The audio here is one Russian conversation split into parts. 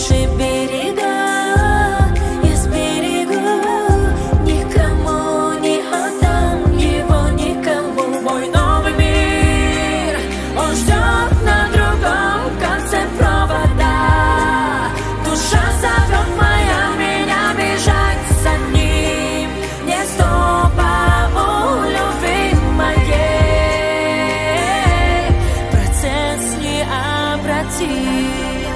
наши берега. Я сберегу, никому не отдам его, никому. Мой новый мир, он ждет на другом конце провода. Душа зовет моя меня бежать за ним. Не стопа у любви моей, процесс необратим.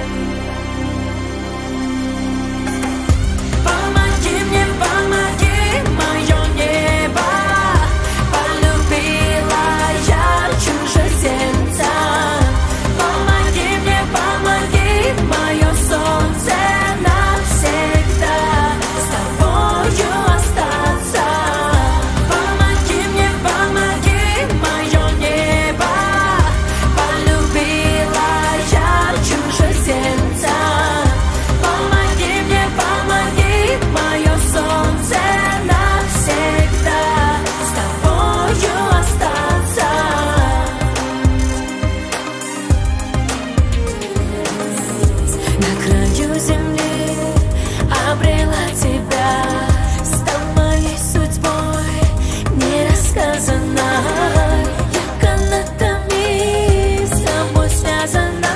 Помоги мне, помоги, мое небо полюбила я чужеземца. Помоги мне, помоги, мое солнце навсегда с тобою остаться. Помоги мне, помоги, мое небо полюбила я чужеземца. Помоги мне, помоги, мое солнце навсегда с тобою остаться. На краю земли обрела тебя, стал моей судьбой нерассказанной. Я канатами с тобой связана,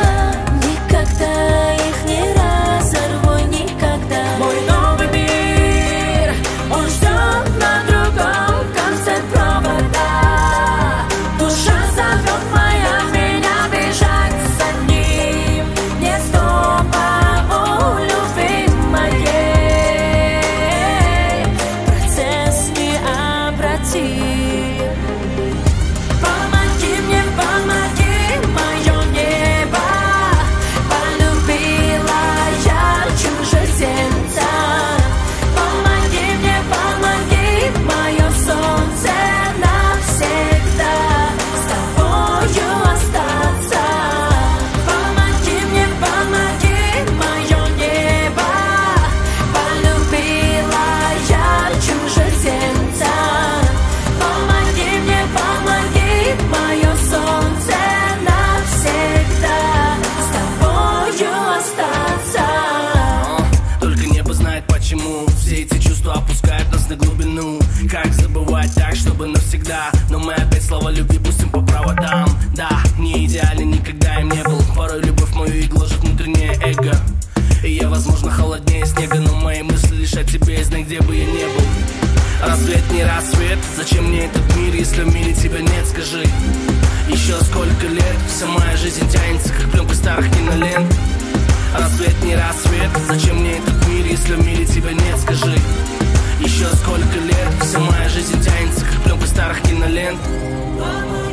никогда их не разорву, никогда. Мой новый мир, он ждет на другом конце провода. Душа зовет моя меня бежать за ним. Не стопа у любви моей, процесс необратим. Помоги мне, помоги, мое небо полюбила я чужеземца. Помоги мне, помоги, мое солнце навсегда с тобою остаться. Помоги мне, помоги, мое небо полюбила я чужеземца. Помоги мне, помоги, мое солнце навсегда с тобою остаться. Только небо знает почему все эти чувства опускают нас на глубину. Как забывать так, чтобы навсегда? Но мы опять слова любви пустим по проводам. Да, не идеален, никогда им не был. Порой любовь мою и гложет внутреннее эго. И я, возможно, холоднее снега, но мои мысли лишь о тебе, знай, где бы я не был. Рассвет, не рассвет, зачем мне этот мир, если в мире тебя нет, скажи. Еще сколько лет, вся моя жизнь тянется, как пленка старых кинолент. Рассвет, не рассвет, зачем мне этот мир, если в мире тебя нет, скажи. Еще сколько лет, вся моя жизнь тянется, как пленка старых кинолент.